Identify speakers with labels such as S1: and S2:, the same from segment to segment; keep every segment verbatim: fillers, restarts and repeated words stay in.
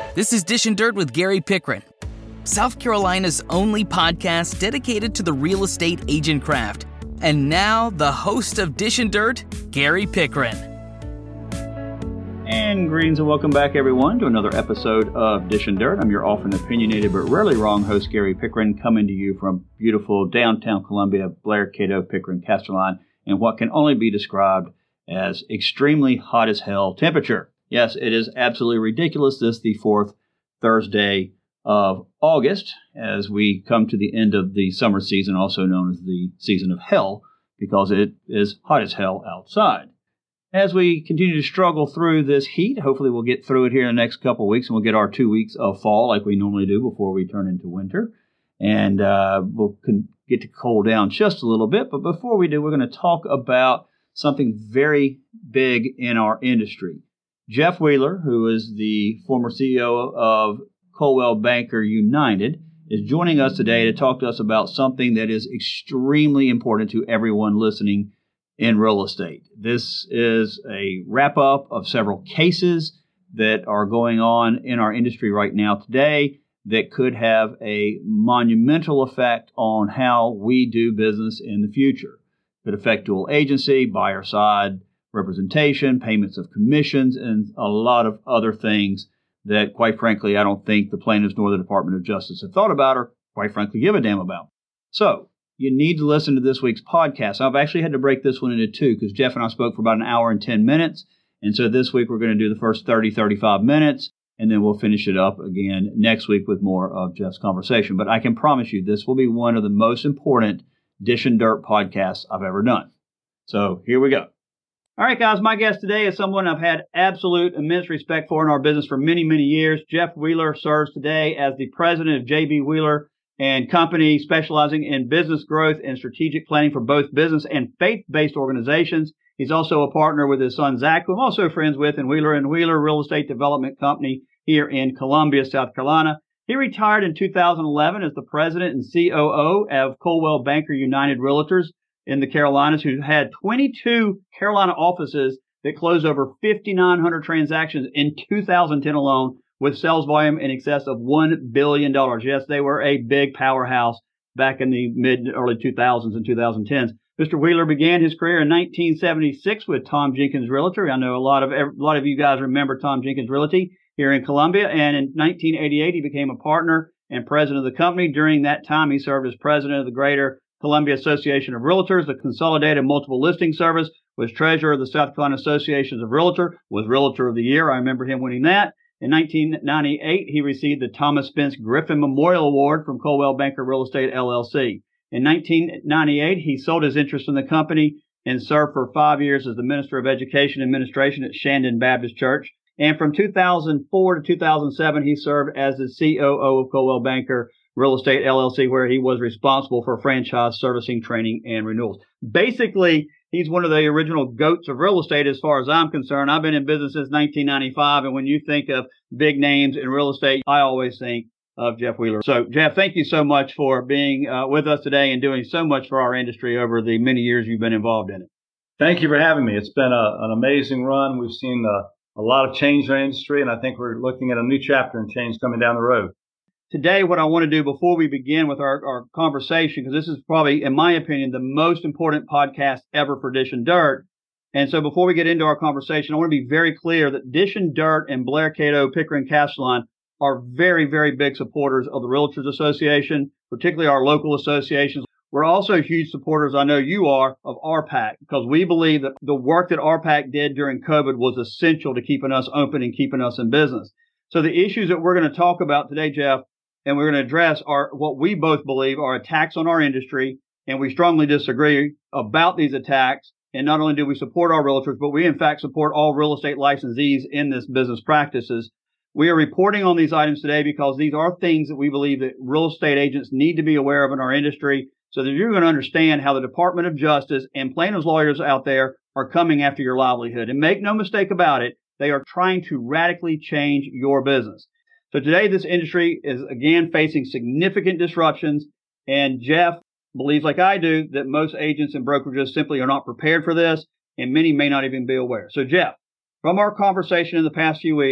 S1: This is Dish and Dirt with Gary Pickren, South Carolina's only podcast dedicated to the real estate agent craft. And now, the host of Dish and Dirt, Gary Pickren.
S2: And greetings and welcome back, everyone, to another episode of Dish and Dirt. I'm your often opinionated but rarely wrong host, Gary Pickren, coming to you from beautiful downtown Columbia, Blair, Cato, Pickren, Castelline, and what can only be described as extremely hot as hell temperature. Yes, it is absolutely ridiculous. This the fourth Thursday of August as we come to the end of the summer season, also known as the season of hell, because it is hot as hell outside. As we continue to struggle through this heat, hopefully we'll get through it here in the next couple of weeks, and we'll get our two weeks of fall like we normally do before we turn into winter. And uh, we'll con- get to cool down just a little bit. But before we do, we're going to talk about something very big in our industry. Jeff Wheeler, who is the former C E O of Coldwell Banker United, is joining us today to talk to us about something that is extremely important to everyone listening in real estate. This is a wrap-up of several cases that are going on in our industry right now today that could have a monumental effect on how we do business in the future. It could affect dual agency, buyer side representation, payments of commissions, and a lot of other things that, quite frankly, I don't think the plaintiffs nor the Department of Justice have thought about or, quite frankly, give a damn about. So, you need to listen to this week's podcast. I've actually had to break this one into two because Jeff and I spoke for about an hour and ten minutes. And so this week we're going to do the first thirty, thirty-five minutes, and then we'll finish it up again next week with more of Jeff's conversation. But I can promise you this will be one of the most important Dish and Dirt podcasts I've ever done. So here we go. All right, guys, my guest today is someone I've had absolute immense respect for in our business for many, many years. Jeff Wheeler serves today as the president of J B Wheeler and Company, specializing in business growth and strategic planning for both business and faith-based organizations. He's also a partner with his son, Zach, who I'm also friends with in Wheeler and Wheeler Real Estate Development Company here in Columbia, South Carolina. He retired in two thousand eleven as the president and C O O of Coldwell Banker United Realtors in the Carolinas, who had twenty-two Carolina offices that closed over five thousand nine hundred transactions in two thousand ten alone, with sales volume in excess of one billion dollars. Yes, they were a big powerhouse back in the mid early two thousands and twenty tens. Mister Wheeler began his career in nineteen seventy-six with Tom Jenkins Realty. I know a lot of a lot of you guys remember Tom Jenkins Realty here in Columbia. And in nineteen eighty-eight, he became a partner and president of the company. During that time, he served as president of the Greater Columbia Association of Realtors, the Consolidated Multiple Listing Service, was treasurer of the South Carolina Associations of Realtors, was Realtor of the Year. I remember him winning that. In nineteen ninety-eight, he received the Thomas Spence Griffin Memorial Award from Coldwell Banker Real Estate, L L C. In nineteen ninety-eight, he sold his interest in the company and served for five years as the Minister of Education Administration at Shandon Baptist Church. And from two thousand four to two thousand seven, he served as the C O O of Coldwell Banker Real Estate, L L C, where he was responsible for franchise servicing, training, and renewals. Basically, he's one of the original goats of real estate as far as I'm concerned. I've been in business since nineteen ninety-five, and when you think of big names in real estate, I always think of Jeff Wheeler. So, Jeff, thank you so much for being uh, with us today and doing so much for our industry over the many years you've been involved in it.
S3: Thank you for having me. It's been a, an amazing run. We've seen a, a lot of change in our industry, and I think we're looking at a new chapter and change coming down the road.
S2: Today, what I want to do before we begin with our, our conversation, because this is probably, in my opinion, the most important podcast ever for Dish and Dirt. And so before we get into our conversation, I want to be very clear that Dish and Dirt and Blair, Cato, Pickren, Castelline are very, very big supporters of the Realtors Association, particularly our local associations. We're also huge supporters, I know you are, of R PAC, because we believe that the work that R PAC did during COVID was essential to keeping us open and keeping us in business. So the issues that we're going to talk about today, Jeff, and we're going to address are what we both believe are attacks on our industry, and we strongly disagree about these attacks. And not only do we support our realtors, but we in fact support all real estate licensees in this business practices. We are reporting on these items today because these are things that we believe that real estate agents need to be aware of in our industry, so that you're going to understand how the Department of Justice and plaintiffs' lawyers out there are coming after your livelihood. And make no mistake about it, they are trying to radically change your business. So today, this industry is again facing significant disruptions, and Jeff believes, like I do, that most agents and brokerages simply are not prepared for this, and many may not even be aware. So Jeff, from our conversation in the past few weeks,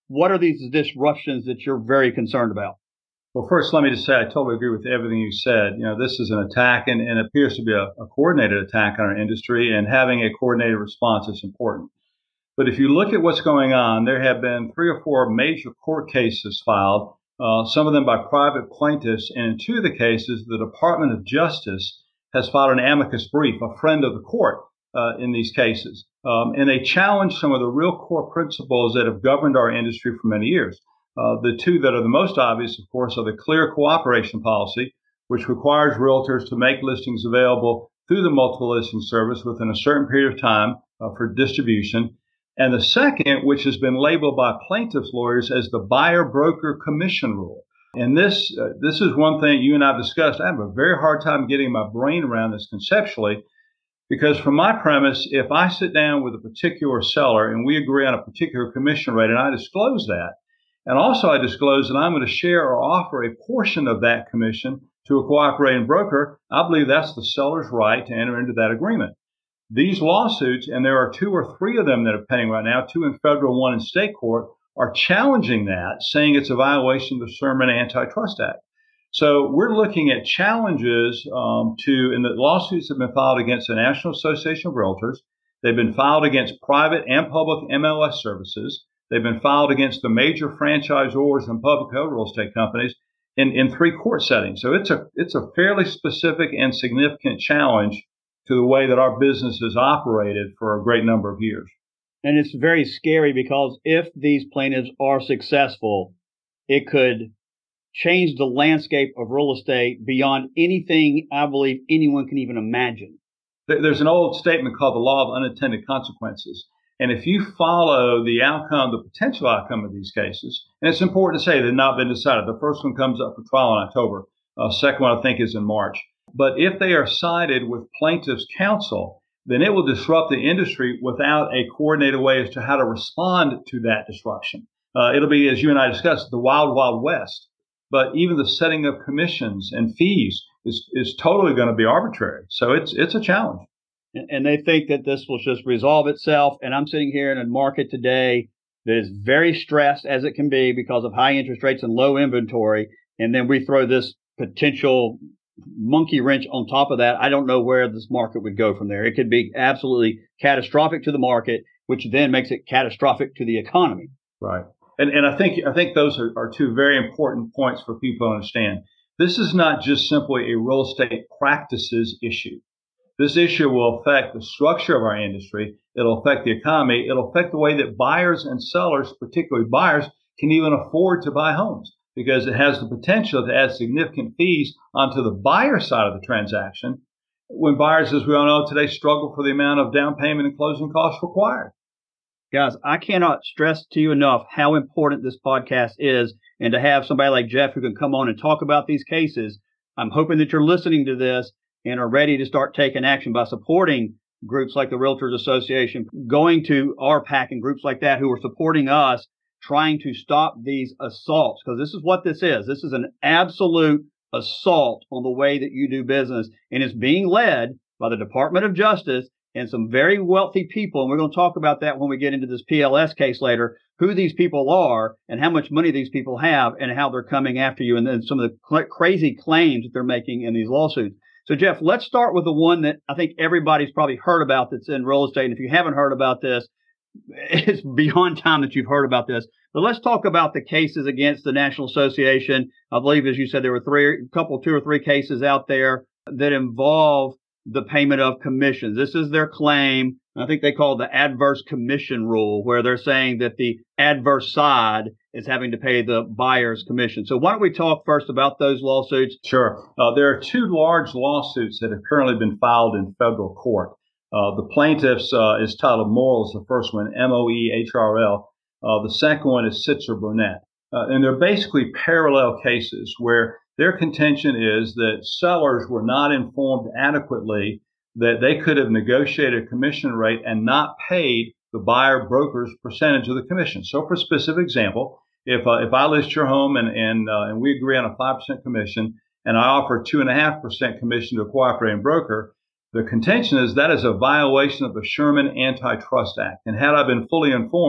S2: what are these disruptions that you're very concerned about?
S3: Well, first, let me just say I totally agree with everything you said. You know, this is an attack and, and appears to be a, a coordinated attack on our industry, and having a coordinated response is important. But if you look at what's going on, there have been three or four major court cases filed, uh, some of them by private plaintiffs, and in two of the cases, the Department of Justice has filed an amicus brief, a friend of the court uh, in these cases. Um, and they challenge some of the real core principles that have governed our industry for many years. Uh, the two that are the most obvious, of course, are the clear cooperation policy, which requires realtors to make listings available through the multiple listing service within a certain period of time uh, for distribution. And the second, which has been labeled by plaintiffs' lawyers as the buyer-broker commission rule. And this uh, this is one thing you and I have discussed. I have a very hard time getting my brain around this conceptually, because from my premise, if I sit down with a particular seller and we agree on a particular commission rate and I disclose that, and also I disclose that I'm going to share or offer a portion of that commission to a cooperating broker, I believe that's the seller's right to enter into that agreement. These lawsuits, and there are two or three of them that are pending right now, two in federal, one in state court, are challenging that, saying it's a violation of the Sherman Antitrust Act. So we're looking at challenges um, to, and the lawsuits have been filed against the National Association of Realtors. They've been filed against private and public M L S services. They've been filed against the major franchisors and public held real estate companies in, in three court settings. So it's a it's a fairly specific and significant challenge to the way that our business has operated for a great number of years.
S2: And it's very scary because if these plaintiffs are successful, it could change the landscape of real estate beyond anything I believe anyone can even imagine.
S3: There's an old statement called the law of unintended consequences. And if you follow the outcome, the potential outcome of these cases, and it's important to say they've not been decided. The first one comes up for trial in October. Uh, second one, I think, is in March. But if they are sided with plaintiffs' counsel, then it will disrupt the industry without a coordinated way as to how to respond to that disruption. Uh, it'll be, as you and I discussed, the wild, wild west. But even the setting of commissions and fees is, is totally going to be arbitrary. So it's it's a challenge.
S2: And they think that this will just resolve itself. And I'm sitting here in a market today that is very stressed as it can be because of high interest rates and low inventory. And then we throw this potential monkey wrench on top of that. I don't know where this market would go from there. It could be absolutely catastrophic to the market, which then makes it catastrophic to the economy.
S3: Right. And and I think I think those are, are two very important points for people to understand. This is not just simply a real estate practices issue. This issue will affect the structure of our industry. It'll affect the economy. It'll affect the way that buyers and sellers, particularly buyers, can even afford to buy homes, because it has the potential to add significant fees onto the buyer side of the transaction when buyers, as we all know today, struggle for the amount of down payment and closing costs required.
S2: Guys, I cannot stress to you enough how important this podcast is, and to have somebody like Jeff who can come on and talk about these cases. I'm hoping that you're listening to this and are ready to start taking action by supporting groups like the Realtors Association, going to R PAC and groups like that who are supporting us, trying to stop these assaults, because this is what this is. This is an absolute assault on the way that you do business, and it's being led by the Department of Justice and some very wealthy people. And we're going to talk about that when we get into this P L S case later, who these people are and how much money these people have and how they're coming after you, and then some of the cl- crazy claims that they're making in these lawsuits. So, Jeff, let's start with the one that I think everybody's probably heard about that's in real estate. And if you haven't heard about this, it's beyond time that you've heard about this. But let's talk about the cases against the National Association. I believe, as you said, there were three, a couple, two or three cases out there that involve the payment of commissions. This is their claim. I think they call it the adverse commission rule, where they're saying that the adverse side is having to pay the buyer's commission. So why don't we talk first about those lawsuits?
S3: Sure. Uh, there are two large lawsuits that have currently been filed in federal court. Uh, the plaintiffs uh, is titled Morrell, is the first one, M O E H R L. Uh, the second one is Sitzer Burnett. Uh, and they're basically parallel cases where their contention is that sellers were not informed adequately that they could have negotiated a commission rate and not paid the buyer broker's percentage of the commission. So for a specific example, if uh, if I list your home and and, uh, and we agree on a five percent commission and I offer two point five percent commission to a cooperating broker, the contention is that is a violation of the Sherman Antitrust Act. And had I been fully informed,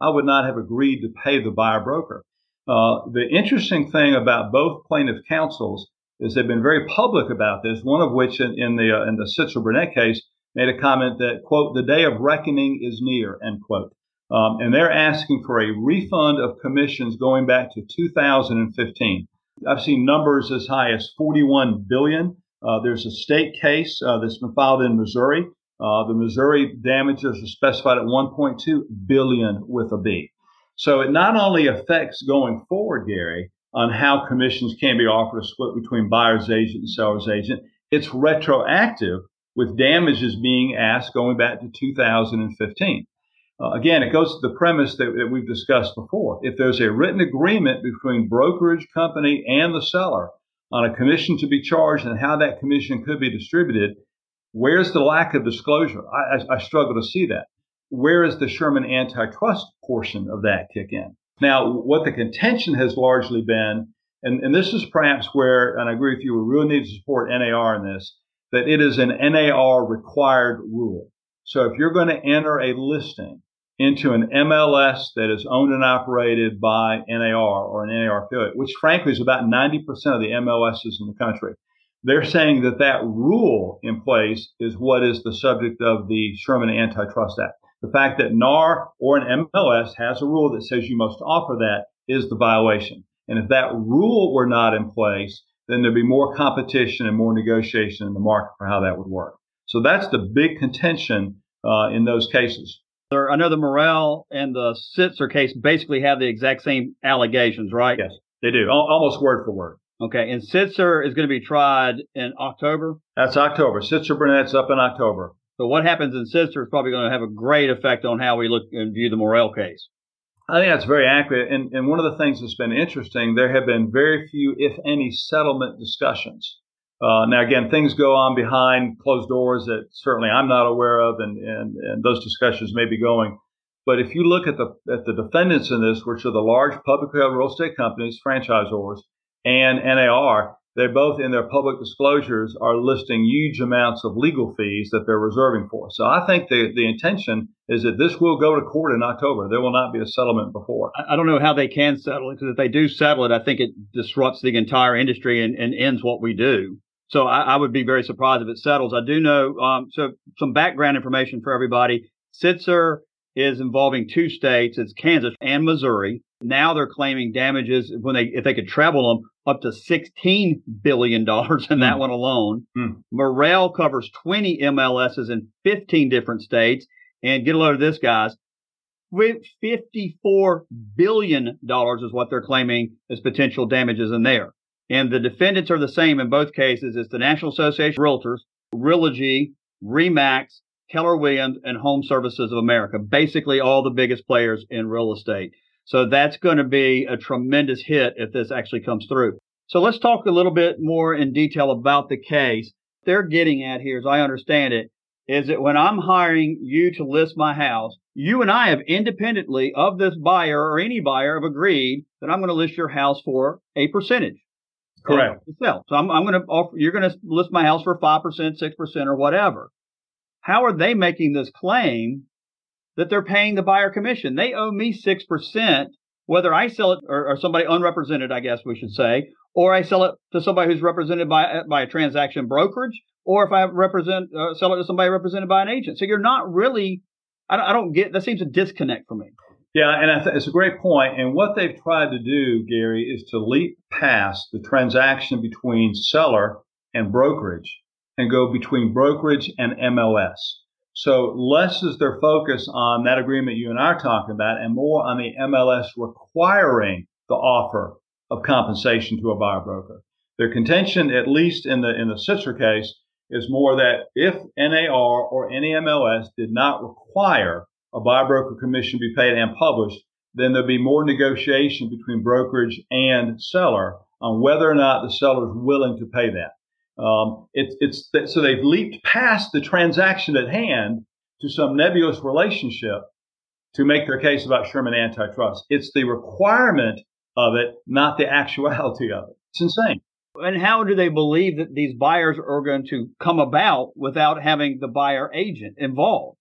S3: I would not have agreed to pay the buyer broker. Uh, the interesting thing about both plaintiff counsels is they've been very public about this, one of which in, in the uh, in the Sitzer-Burnett case made a comment that, quote, the day of reckoning is near, end quote. Um, and they're asking for a refund of commissions going back to two thousand fifteen. I've seen numbers as high as forty-one billion dollars. Uh, there's a state case uh, that's been filed in Missouri. Uh, the Missouri damages are specified at one point two billion dollars with a B. So it not only affects going forward, Gary, on how commissions can be offered a split between buyer's agent and seller's agent, it's retroactive with damages being asked going back to two thousand fifteen. Uh, again, it goes to the premise that, that we've discussed before. If there's a written agreement between brokerage company and the seller on a commission to be charged and how that commission could be distributed, where's the lack of disclosure? I, I, I struggle to see that. Where is the Sherman antitrust portion of that kick in? Now, what the contention has largely been, and, and this is perhaps where, and I agree with you, we really need to support N A R in this, that it is an N A R required rule. So if you're going to enter a listing into an M L S that is owned and operated by N A R or an N A R affiliate, which frankly is about ninety percent of the M L Ss in the country, they're saying that that rule in place is what is the subject of the Sherman Antitrust Act. The fact that N A R or an M L S has a rule that says you must offer that is the violation. And if that rule were not in place, then there'd be more competition and more negotiation in the market for how that would work. So that's the big contention uh, in those cases.
S4: I know the Morrell and the Sitzer case basically have the exact same allegations, right?
S3: Yes, they do, Al- almost word for word.
S4: Okay, and Sitzer is going to be tried in October?
S3: That's October. Sitzer-Burnett's up in October.
S4: So what happens in Sitzer is probably going to have a great effect on how we look and view the Morrell case.
S3: I think that's very accurate. And, and one of the things that's been interesting, there have been very few, if any, settlement discussions. Uh, now, again, things go on behind closed doors that certainly I'm not aware of, and, and, and those discussions may be going. But if you look at the at the defendants in this, which are the large publicly held real estate companies, franchisors, and N A R, they both in their public disclosures are listing huge amounts of legal fees that they're reserving for. So I think the, the intention is that this will go to court in October. There will not be a settlement before.
S4: I don't know how they can settle it, because if they do settle it, I think it disrupts the entire industry and, and ends what we do. So I, I would be very surprised if it settles. I do know, um, so some background information for everybody. Sitzer is involving two states. It's Kansas and Missouri. Now they're claiming damages when they, if they could treble them, up to sixteen billion dollars in that mm. one alone. Mm. Morrell covers twenty M L Ss in fifteen different states. And get a load of this, guys. fifty-four billion dollars is what they're claiming as potential damages in there. And the defendants are the same in both cases. It's the National Association of Realtors, Realogy, RE/MAX, Keller Williams, and Home Services of America. Basically all the biggest players in real estate. So that's going to be a tremendous hit if this actually comes through. So let's talk a little bit more in detail about the case. They're getting at here, as I understand it, is that when I'm hiring you to list my house, you and I have independently of this buyer or any buyer have agreed that I'm going to list your house for a percentage.
S3: Correct.
S4: To sell. So I'm, I'm going to offer, you're going to list my house for five percent, six percent, or whatever. How are they making this claim that they're paying the buyer commission? They owe me six percent, whether I sell it or, or somebody unrepresented, I guess we should say, or I sell it to somebody who's represented by, by a transaction brokerage, or if I represent, uh, sell it to somebody represented by an agent. So you're not really, I don't, I don't get, that seems a disconnect for me.
S3: Yeah, and I th- it's a great point. And what they've tried to do, Gary, is to leap past the transaction between seller and brokerage and go between brokerage and M L S. So less is their focus on that agreement you and I are talking about, and more on the M L S requiring the offer of compensation to a buyer broker. Their contention, at least in the in the Sitzer case, is more that if N A R or any M L S did not require a buyer broker commission be paid and published, then there'd be more negotiation between brokerage and seller on whether or not the seller is willing to pay that. Um, it's it's th- so they've leaped past the transaction at hand to some nebulous relationship to make their case about Sherman antitrust. It's the requirement of it, not the actuality of it. It's insane.
S4: And how do they believe that these buyers are going to come about without having the buyer agent involved?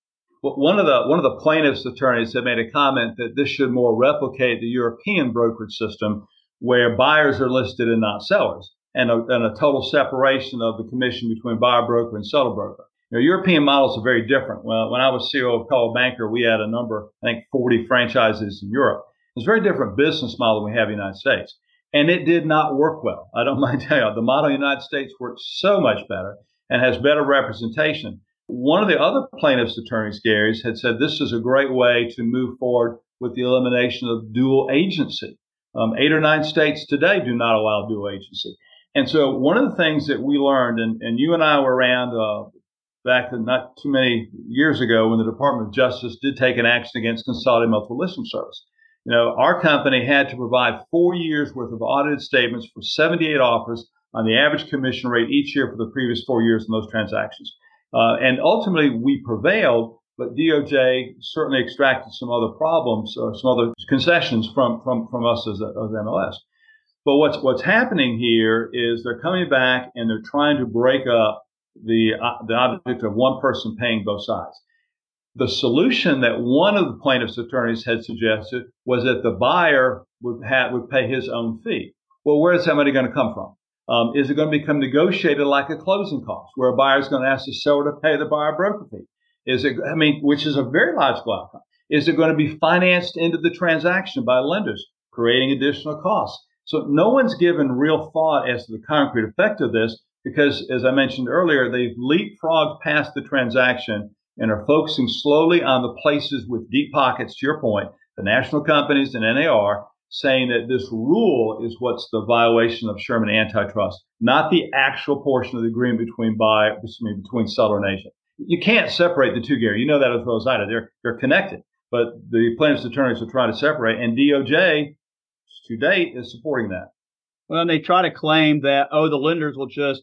S3: Well, one of the one of the plaintiffs' attorneys had made a comment that this should more replicate the European brokerage system, where buyers are listed and not sellers, and a, and a total separation of the commission between buyer broker and seller broker. You know, European models are very different. Well, when I was C E O of Coldwell Banker, we had a number, I think, forty franchises in Europe. It's a very different business model than we have in the United States. And it did not work well. I don't mind telling you, the model in the United States works so much better and has better representation. One of the other plaintiffs' attorneys, Gary's, had said this is a great way to move forward with the elimination of dual agency. Um, eight or nine states today do not allow dual agency. And so one of the things that we learned, and, and you and I were around uh, back not too many years ago when the Department of Justice did take an action against Consolidated Multiple Listing Service. You know, our company had to provide four years worth of audited statements for seventy-eight offers on the average commission rate each year for the previous four years in those transactions. Uh, and ultimately, we prevailed, but D O J certainly extracted some other problems or some other concessions from, from, from us as, a, as M L S. But what's, what's happening here is they're coming back and they're trying to break up the, uh, the object of one person paying both sides. The solution that one of the plaintiff's attorneys had suggested was that the buyer would have, would pay his own fee. Well, where is that money going to come from? Um, is it going to become negotiated like a closing cost, where a buyer is going to ask the seller to pay the buyer broker fee? Is it, I mean, which is a very logical outcome. Is it going to be financed into the transaction by lenders, creating additional costs? So no one's given real thought as to the concrete effect of this because, as I mentioned earlier, they've leapfrogged past the transaction and are focusing slowly on the places with deep pockets, to your point, the national companies and N A R, saying that this rule is what's the violation of Sherman antitrust, not the actual portion of the agreement between buyer, between seller and agent. You can't separate the two, Gary. You know that as well as I do. They're, they're connected. But the plaintiffs' attorneys are trying to separate, and D O J, to date, is supporting that.
S4: Well, and they try to claim that, oh, the lenders will just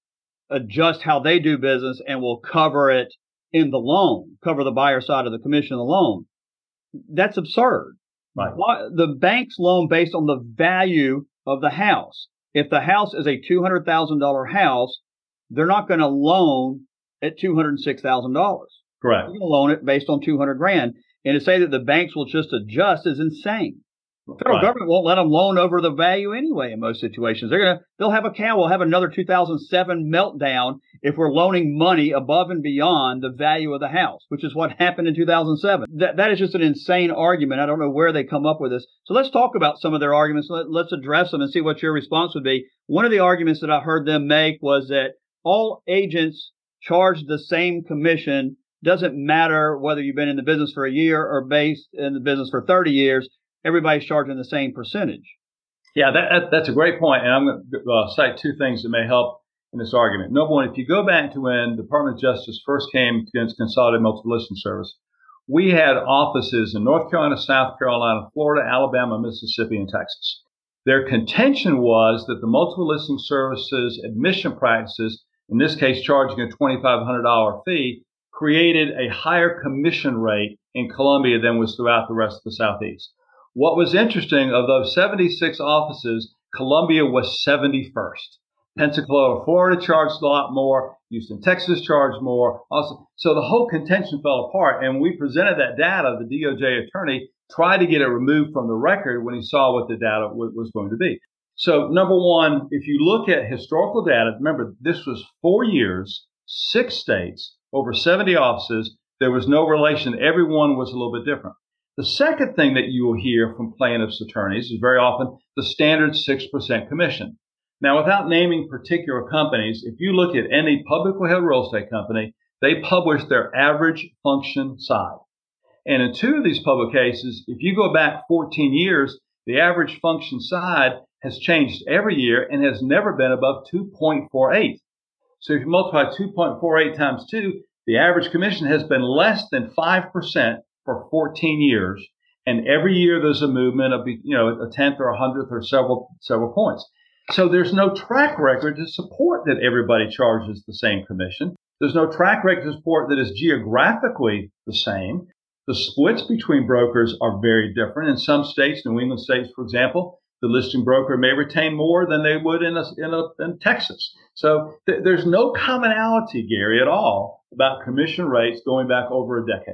S4: adjust how they do business and will cover it in the loan, cover the buyer side of the commission of the loan. That's absurd.
S3: Right.
S4: Why, the bank's loan based on the value of the house. If the house is a two hundred thousand dollars house, they're not going to loan at two hundred six thousand dollars.
S3: Correct.
S4: They're going to loan it based on two hundred grand. And to say that the banks will just adjust is insane. The federal
S3: Right.
S4: government won't let them loan over the value anyway in most situations. They're going to, they'll have a cow. We'll have another two thousand seven meltdown if we're loaning money above and beyond the value of the house, which is what happened in two thousand seven. That, that is just an insane argument. I don't know where they come up with this. So let's talk about some of their arguments. Let, let's address them and see what your response would be. One of the arguments that I heard them make was that all agents charge the same commission. Doesn't matter whether you've been in the business for a year or based in the business for thirty years. Everybody's charging the same percentage.
S3: Yeah, that, that, that's a great point. And I'm going to uh, cite two things that may help in this argument. Number one, if you go back to when the Department of Justice first came against Consolidated Multiple Listing Service, we had offices in North Carolina, South Carolina, Florida, Alabama, Mississippi, and Texas. Their contention was that the multiple listing services admission practices, in this case charging a twenty-five hundred dollars fee, created a higher commission rate in Columbia than was throughout the rest of the Southeast. What was interesting, of those seventy-six offices, Columbia was seventy-first. Pensacola, Florida charged a lot more. Houston, Texas charged more. Also, so the whole contention fell apart. And we presented that data. The D O J attorney tried to get it removed from the record when he saw what the data w- was going to be. So number one, if you look at historical data, remember, this was four years, six states, over seventy offices. There was no relation. Everyone was a little bit different. The second thing that you will hear from plaintiffs' attorneys is very often the standard six percent commission. Now, without naming particular companies, if you look at any publicly held real estate company, they publish their average function side. And in two of these public cases, if you go back fourteen years, the average function side has changed every year and has never been above two point four eight. So if you multiply two point four eight times two, the average commission has been less than five percent for fourteen years. And every year there's a movement of, you know, a tenth or a hundredth or several, several points. So there's no track record to support that everybody charges the same commission. There's no track record to support that is geographically the same. The splits between brokers are very different. In some states, New England states, for example, the listing broker may retain more than they would in a, in, a, in Texas. So th- there's no commonality, Gary, at all about commission rates going back over a decade.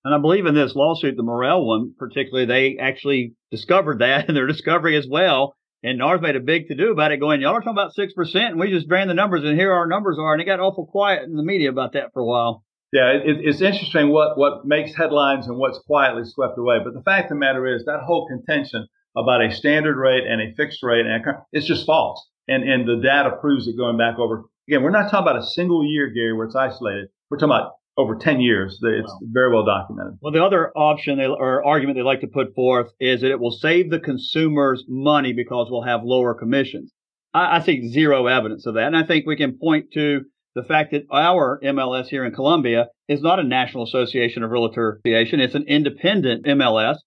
S4: And I believe in this lawsuit, the Morrell one particularly, they actually discovered that in their discovery as well. And NAR's made a big to-do about it, going, y'all are talking about six percent, and we just ran the numbers, and here our numbers are. And it got awful quiet in the media about that for a while.
S3: Yeah, it, it's interesting what, what makes headlines and what's quietly swept away. But the fact of the matter is that whole contention about a standard rate and a fixed rate, and a, it's just false. And, and the data proves it going back over. Again, we're not talking about a single year, Gary, where it's isolated. We're talking about over ten years. It's wow. very well documented.
S4: Well, the other option they, or argument they like to put forth is that it will save the consumers money because we'll have lower commissions. I, I see zero evidence of that. And I think we can point to the fact that our M L S here in Columbia is not a National Association of Realtor Association. It's an independent M L S.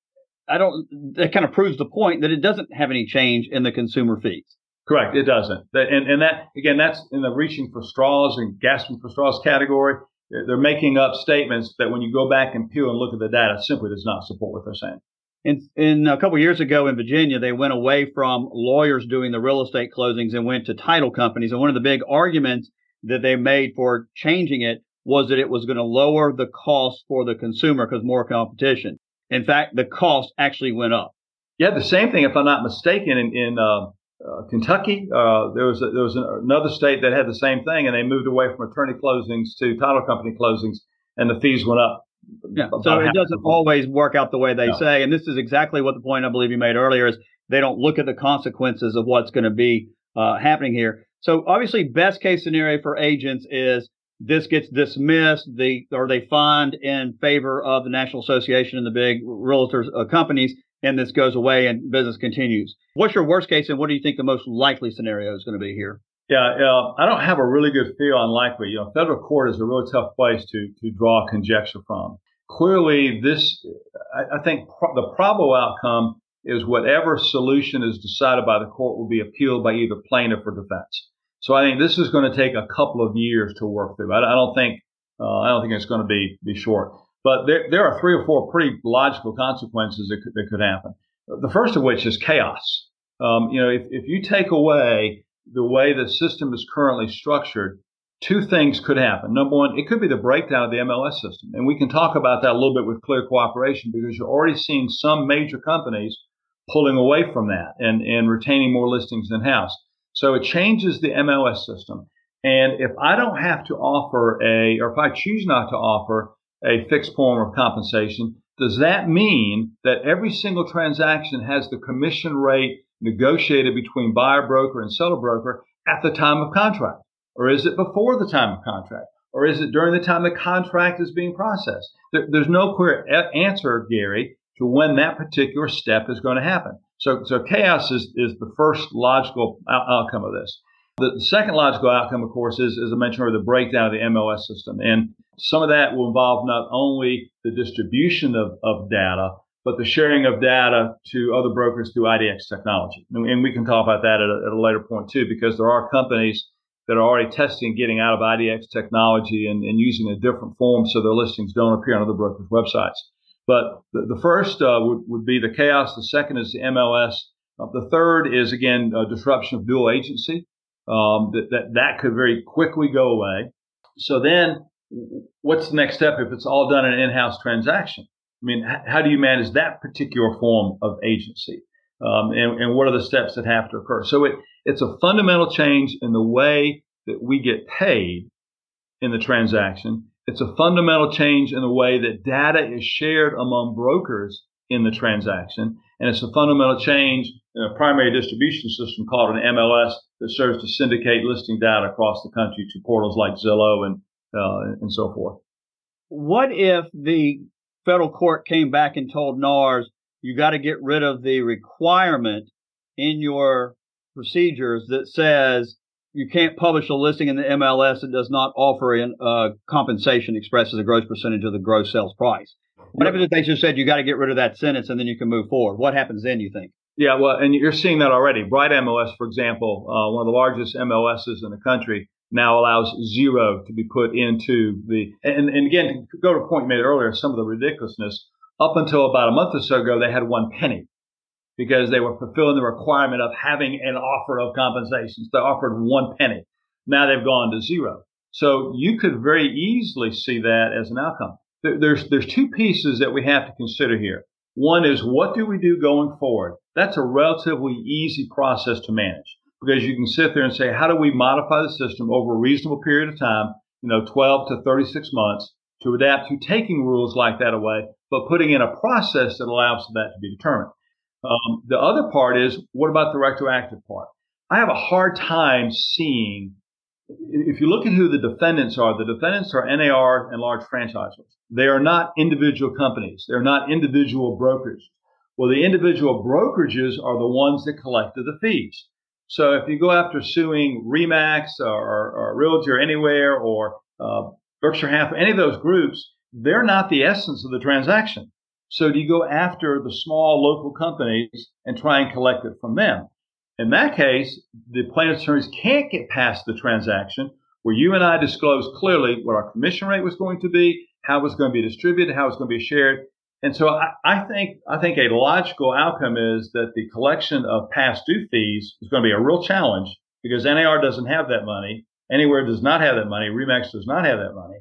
S4: I don't, that kind of proves the point that it doesn't have any change in the consumer fees.
S3: Correct. It doesn't. And, and that, again, that's in the reaching for straws and gasping for straws category. They're making up statements that when you go back and peel and look at the data, simply does not support what they're saying.
S4: In, in a couple of years ago in Virginia, they went away from lawyers doing the real estate closings and went to title companies. And one of the big arguments that they made for changing it was that it was going to lower the cost for the consumer because more competition. In fact, the cost actually went up.
S3: Yeah, the same thing, if I'm not mistaken, in, in uh, uh, Kentucky, uh, there was a, there was another state that had the same thing, and they moved away from attorney closings to title company closings, and the fees went up.
S4: Yeah, so it doesn't always work out the way they
S3: no.
S4: say, and this is exactly what the point I believe you made earlier is they don't look at the consequences of what's going to be uh, happening here. So obviously, best case scenario for agents is this gets dismissed, the or they find in favor of the National Association and the big realtors uh, companies, and this goes away and business continues. What's your worst case, and what do you think the most likely scenario is going to be here?
S3: Yeah, uh, I don't have a really good feel on likely. You know, federal court is a really tough place to to draw conjecture from. Clearly, this, I, I think pro- the probable outcome is whatever solution is decided by the court will be appealed by either plaintiff or defense. So I think this is going to take a couple of years to work through. I, I don't think uh, I don't think it's going to be be short. But there there are three or four pretty logical consequences that could, that could happen. The first of which is chaos. Um, you know, if, if you take away the way the system is currently structured, two things could happen. Number one, it could be the breakdown of the M L S system. And we can talk about that a little bit with Clear Cooperation because you're already seeing some major companies pulling away from that and, and retaining more listings in-house. So it changes the M L S system. And if I don't have to offer a, or if I choose not to offer a fixed form of compensation, does that mean that every single transaction has the commission rate negotiated between buyer broker and seller broker at the time of contract? Or is it before the time of contract? Or is it during the time the contract is being processed? There, there's no clear a- answer, Gary, to when that particular step is going to happen. So, so chaos is, is the first logical out- outcome of this. The, the second logical outcome, of course, is, as I mentioned earlier, the breakdown of the M L S system. And some of that will involve not only the distribution of, of data, but the sharing of data to other brokers through I D X technology. And, and we can talk about that at a, at a later point, too, because there are companies that are already testing getting out of I D X technology and, and using a different form so their listings don't appear on other brokers' websites. But the, the first uh, would, would be the chaos. The second is the M L S. Uh, the third is, again, a disruption of dual agency. Um, that, that that could very quickly go away. So then what's the next step if it's all done in an in-house transaction? I mean, h- how do you manage that particular form of agency? Um, and, and what are the steps that have to occur? So it, it's a fundamental change in the way that we get paid in the transaction. It's a fundamental change in the way that data is shared among brokers in the transaction. And it's a fundamental change in a primary distribution system called an M L S that serves to syndicate listing data across the country to portals like Zillow and uh, and so forth.
S4: What if the federal court came back and told NARS, you got to get rid of the requirement in your procedures that says you can't publish a listing in the M L S that does not offer in uh, compensation expressed as a gross percentage of the gross sales price? What happens if they just said you got to get rid of that sentence and then you can move forward? What happens then, you think?
S3: Yeah, well, and you're seeing that already. Bright M L S, for example, uh, one of the largest M L Ss in the country, now allows zero to be put into the, and, and again, to go to a point you made earlier, some of the ridiculousness, up until about a month or so ago, they had one penny because they were fulfilling the requirement of having an offer of compensations. They offered one penny. Now they've gone to zero. So you could very easily see that as an outcome. th- there's there's two pieces that we have to consider here. One is, what do we do going forward? That's a relatively easy process to manage, because you can sit there and say, how do we modify the system over a reasonable period of time, you know, twelve to thirty-six months, to adapt to taking rules like that away, but putting in a process that allows for that to be determined. Um, the other part is, what about the retroactive part? I have a hard time seeing, if you look at who the defendants are, the defendants are N A R and large franchisors. They are not individual companies. They're not individual brokers. Well, the individual brokerages are the ones that collected the fees. So if you go after suing RE/MAX or, or, or Realtor Anywhere or uh, Berkshire Hathaway, any of those groups, they're not the essence of the transaction. So do you go after the small local companies and try and collect it from them? In that case, the plaintiff's attorneys can't get past the transaction where you and I disclosed clearly what our commission rate was going to be, how it was going to be distributed, how it was going to be shared. And so I, I think I think a logical outcome is that the collection of past due fees is going to be a real challenge, because N A R doesn't have that money, Anywhere does not have that money, RE/MAX does not have that money,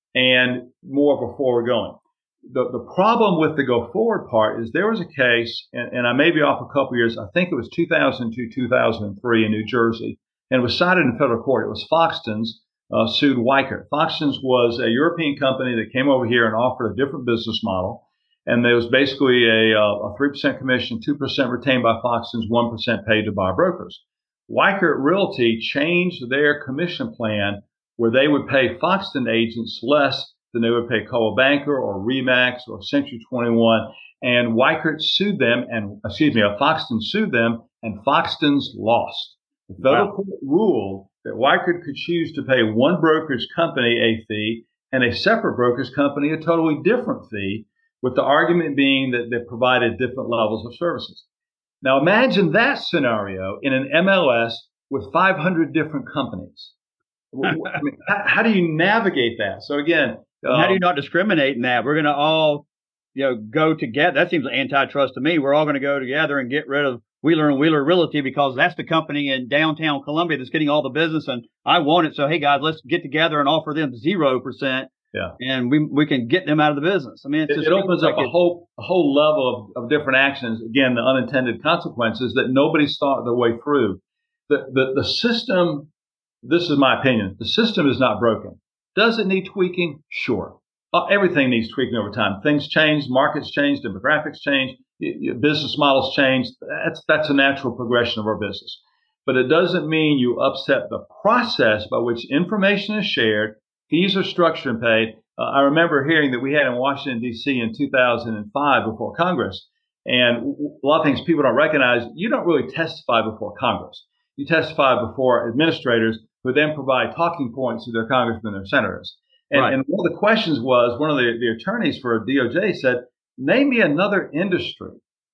S3: and more of a forward going. The, the problem with the go forward part is there was a case, and, and I may be off a couple years, I think it was two thousand two, two thousand three in New Jersey, and it was cited in federal court. It was Foxtons uh, sued Weichert. Foxtons was a European company that came over here and offered a different business model, and there was basically a, a three percent commission, two percent retained by Foxtons, one percent paid to buyer brokers. Weichert Realty changed their commission plan where they would pay Foxton agents less than they would pay Coldwell Banker or RE/MAX or Century twenty-one. And Weichert sued them, and excuse me, Foxton sued them, and Foxton's lost. The federal wow. court ruled that Weichert could choose to pay one brokerage company a fee and a separate brokerage company a totally different fee, with the argument being that they provided different levels of services. Now imagine that scenario in an M L S with five hundred different companies. I mean, how, how do you navigate that? So again,
S4: um, how do you not discriminate in that? We're going to all, you know, go together. That seems antitrust to me. We're all going to go together and get rid of Wheeler and Wheeler Realty because that's the company in downtown Columbia that's getting all the business, and I want it. So hey guys, let's get together and offer them zero percent.
S3: Yeah,
S4: and we we can get them out of the business. I mean, it's
S3: it,
S4: just,
S3: it opens
S4: like
S3: up a
S4: it,
S3: whole a whole level of, of different actions. Again, the unintended consequences that nobody's thought their way through. The the the system. This is my opinion. The system is not broken. Does it need tweaking? Sure. Uh, everything needs tweaking over time. Things change, markets change, demographics change, y- y- business models change. That's that's a natural progression of our business. But it doesn't mean you upset the process by which information is shared, fees are structured and paid. Uh, I remember hearing that we had in Washington, D C in two thousand five before Congress. And a lot of things people don't recognize. You don't really testify before Congress. You testify before administrators who then provide talking points to their congressmen and their senators. And, right. and one of the questions was, one of the, the attorneys for D O J said, name me another industry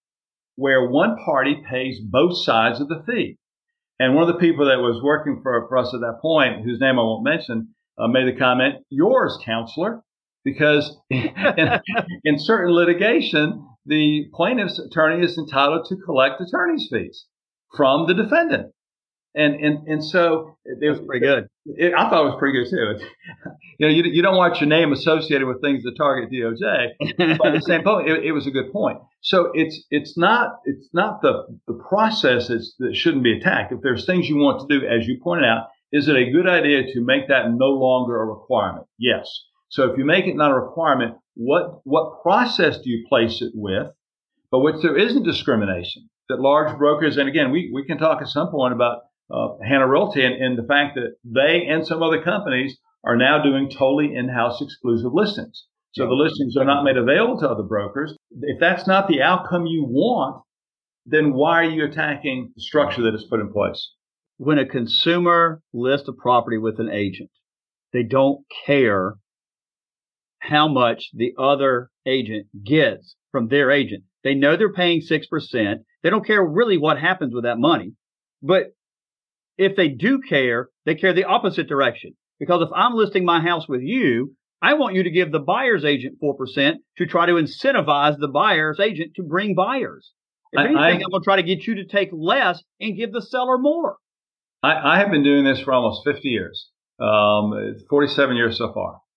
S3: where one party pays both sides of the fee. And one of the people that was working for, for us at that point, whose name I won't mention, uh, made the comment, yours, counselor, because in, in certain litigation, the plaintiff's attorney is entitled to collect attorney's fees from the defendant. And and and so
S4: it was pretty good.
S3: It, I thought it was pretty good too. You know, you, you don't want your name associated with things that target D O J. But at the same point, it, it was a good point. So it's it's not it's not the the process that's, that shouldn't be attacked. If there's things you want to do, as you pointed out, is it a good idea to make that no longer a requirement? Yes. So if you make it not a requirement, what what process do you place it with, but which there isn't discrimination? That large brokers, and again, we we can talk at some point about Uh, Hannah Realty and, and the fact that they and some other companies are now doing totally in-house exclusive listings. So yeah. the listings are not made available to other brokers. If that's not the outcome you want, then why are you attacking the structure that is put in place?
S4: When a consumer lists a property with an agent, they don't care how much the other agent gets from their agent. They know they're paying six percent. They don't care really what happens with that money. But if they do care, they care the opposite direction. Because if I'm listing my house with you, I want you to give the buyer's agent four percent to try to incentivize the buyer's agent to bring buyers. If anything, I, I'm going to try to get you to take less and give the seller more.
S3: I, I have been doing this for almost fifty years, um, forty-seven years so far.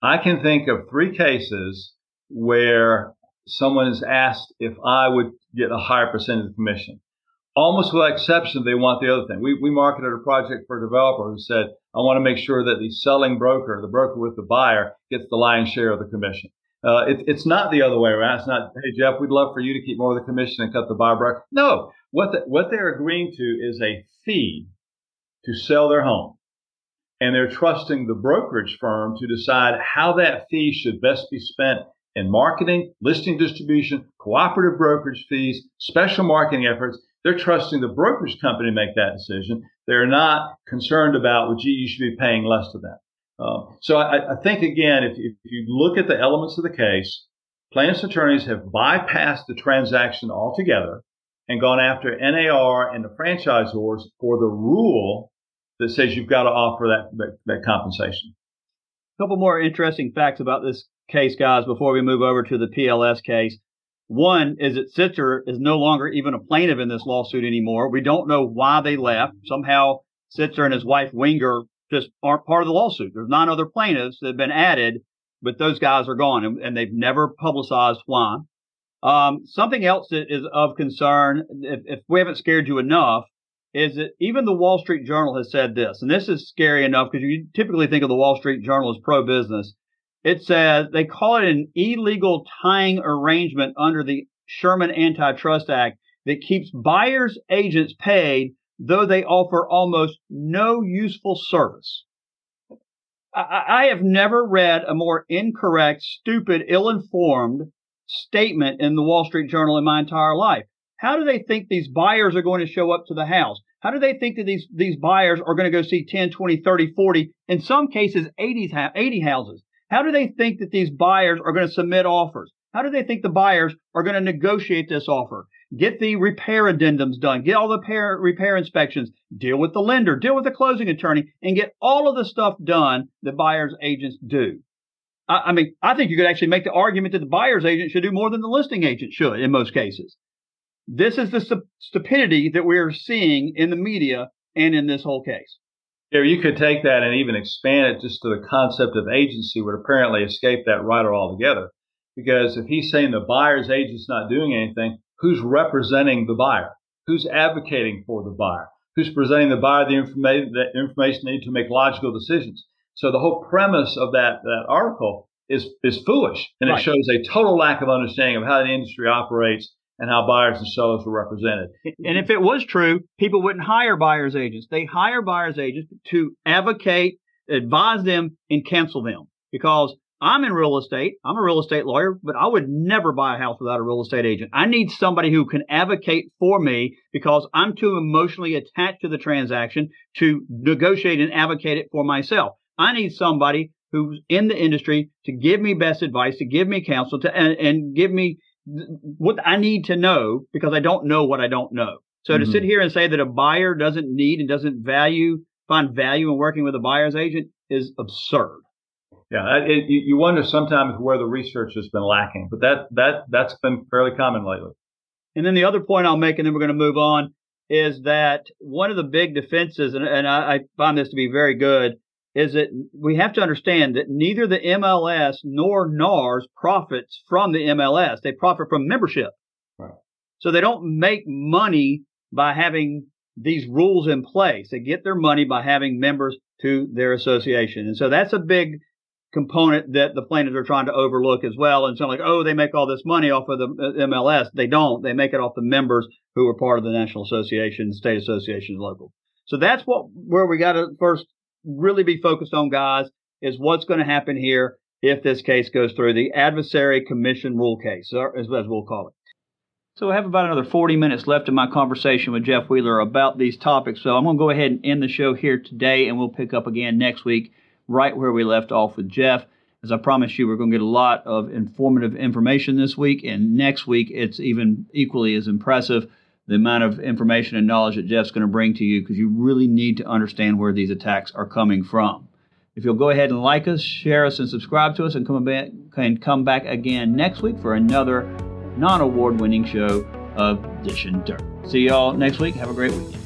S3: I can think of three cases where someone is asked if I would get a higher percentage of commission. Almost without exception, they want the other thing. We, we marketed a project for a developer who said, I want to make sure that the selling broker, the broker with the buyer, gets the lion's share of the commission. Uh, it, it's not the other way around. It's not, hey, Jeff, we'd love for you to keep more of the commission and cut the buyer broker. No, what the, what they're agreeing to is a fee to sell their home. And they're trusting the brokerage firm to decide how that fee should best be spent in marketing, listing distribution, cooperative brokerage fees, special marketing efforts. They're trusting the brokerage company to make that decision. They're not concerned about, well, gee, you should be paying less to them. Um, so I, I think, again, if, if you look at the elements of the case, plaintiffs' attorneys have bypassed the transaction altogether and gone after N A R and the franchisors for the rule that says you've got to offer that, that, that compensation.
S4: A couple more interesting facts about this case, guys, before we move over to the P L S case. One is that Sitzer is no longer even a plaintiff in this lawsuit anymore. We don't know why they left. Somehow Sitzer and his wife Winger just aren't part of the lawsuit. There's nine other plaintiffs that have been added, but those guys are gone, and, and they've never publicized why. Um, something else that is of concern, if, if we haven't scared you enough, is that even the Wall Street Journal has said this, and this is scary enough because you typically think of the Wall Street Journal as pro-business. It says they call it an illegal tying arrangement under the Sherman Antitrust Act that keeps buyers' agents paid, though they offer almost no useful service. I, I have never read a more incorrect, stupid, ill-informed statement in the Wall Street Journal in my entire life. How do they think these buyers are going to show up to the house? How do they think that these, these buyers are going to go see ten, twenty, thirty, forty, in some cases eighty, eighty houses? How do they think that these buyers are going to submit offers? How do they think the buyers are going to negotiate this offer? Get the repair addendums done, get all the repair, repair inspections, deal with the lender, deal with the closing attorney, and get all of the stuff done that buyers' agents do. I, I mean, I think you could actually make the argument that the buyer's agent should do more than the listing agent should in most cases. This is the stu- stupidity that we're seeing in the media and in this whole case.
S3: Yeah, you could take that and even expand it just to the concept of agency would apparently escape that writer altogether. Because if he's saying the buyer's agent's not doing anything, who's representing the buyer? Who's advocating for the buyer? Who's presenting the buyer the information, the information they need to make logical decisions? So the whole premise of that, that article is, is foolish. And right. It shows a total lack of understanding of how the industry operates and how buyers and sellers are represented.
S4: And if it was true, people wouldn't hire buyer's agents. They hire buyer's agents to advocate, advise them, and cancel them. Because I'm in real estate. I'm a real estate lawyer, but I would never buy a house without a real estate agent. I need somebody who can advocate for me because I'm too emotionally attached to the transaction to negotiate and advocate it for myself. I need somebody who's in the industry to give me best advice, to give me counsel, to and, and give me what I need to know because I don't know what I don't know. So mm-hmm. to sit here and say that a buyer doesn't need and doesn't value, find value in working with a buyer's agent is absurd.
S3: Yeah, it, you wonder sometimes where the research has been lacking, but that that that's been fairly common lately.
S4: And then the other point I'll make, and then we're going to move on, is that one of the big defenses, and, and I, I find this to be very good, is that we have to understand that neither the M L S nor NARS profits from the M L S. They profit from membership.
S3: Right.
S4: So they don't make money by having these rules in place. They get their money by having members to their association. And so that's a big component that the plaintiffs are trying to overlook as well. And so like, oh, they make all this money off of the M L S. They don't. They make it off the members who are part of the National Association, state associations, local. So that's what where we got to first really be focused on, guys, is what's going to happen here if this case goes through, the adversary commission rule case, as, as we'll call it. So I have about another forty minutes left in my conversation with Jeff Wheeler about these topics. So I'm going to go ahead and end the show here today, and we'll pick up again next week right where we left off with Jeff. As I promised you, we're going to get a lot of informative information this week, and next week it's even equally as impressive, the amount of information and knowledge that Jeff's going to bring to you, because you really need to understand where these attacks are coming from. If you'll go ahead and like us, share us, and subscribe to us, and come back, and come back again next week for another non-award winning show of Dish and Dirt. See y'all next week. Have a great weekend.